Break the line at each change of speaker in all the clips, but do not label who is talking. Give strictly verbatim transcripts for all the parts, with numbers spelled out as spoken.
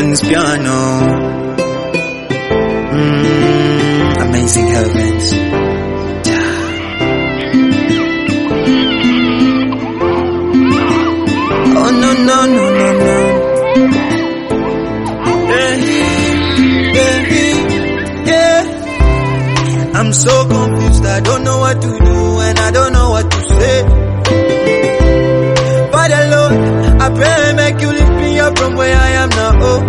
John's piano. Mm, amazing heavens. Oh no no no no no. Yeah, yeah, yeah. I'm so confused. I don't know what to do and I don't know what to say. Father Lord, I pray make you lift me up from where I am now. Oh,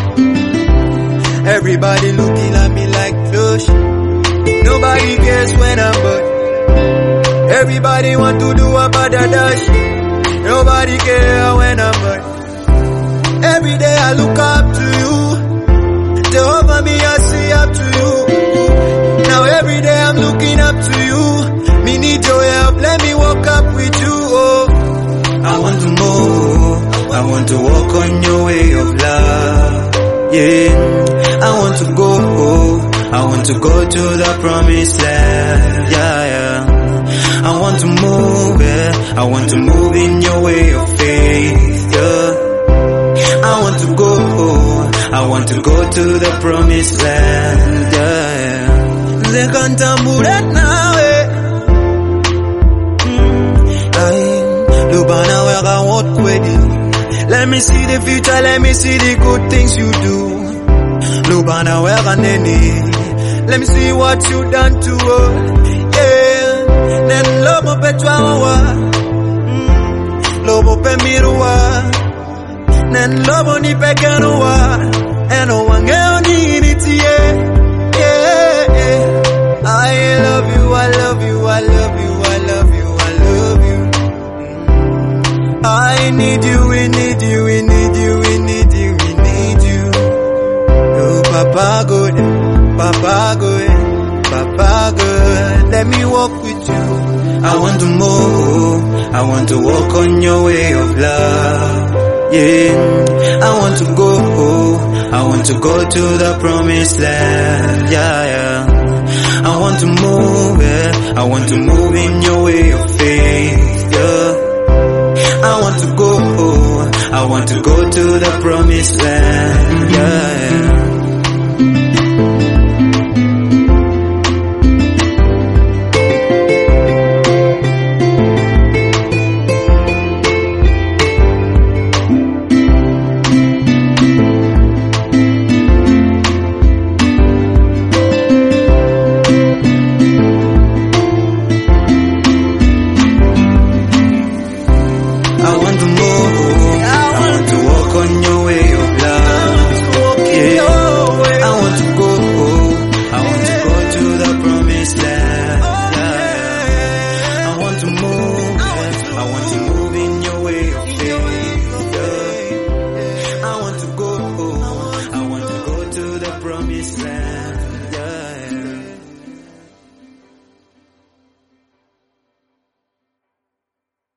everybody looking at me like fish. Nobody cares when I'm but. Everybody want to do about the dash. Nobody care when I'm hurt. Every day I look up to you. Jehovah, me I see up to you. Now every day I'm looking up to you. Me need your help, let me walk up with you. Oh, I want to move. I want to walk on your way of love. Yeah, I want to go. I want to go to the promised land. Yeah, yeah. I want to move, yeah. I want to move in your way of faith, yeah. I want to go, I want to go to the promised land, yeah. They can't tambu that now, eh. Lubana where I walk with you. Let me see the future, let me see the good things you do. Lubana where I need. Let me see what you done to us. Nen lobo petwawa, lobo pemirwa, nen lobo ni peganwa, eno wangeo ni initie. Yeah, I love you, I love you, I love you, I love you, I love you. I need you, we need you, we need you, we need you, we need you. Oh, Papa good, Papa good. Papa good, let me walk with you. I want to move, I want to walk on your way of love. Yeah, I want to go, I want to go to the promised land. Yeah, yeah. I want to move, yeah. I want to move in your way of faith. Yeah, I want to go, I want to go to the promised land. Yeah, yeah. I want to move, I want to walk on your way of love. Yeah, I want to go, I want to go to the promised land. Yeah, I want to move, I want to move in your way of faith. Yeah, I want to go, I want to go to the promised land.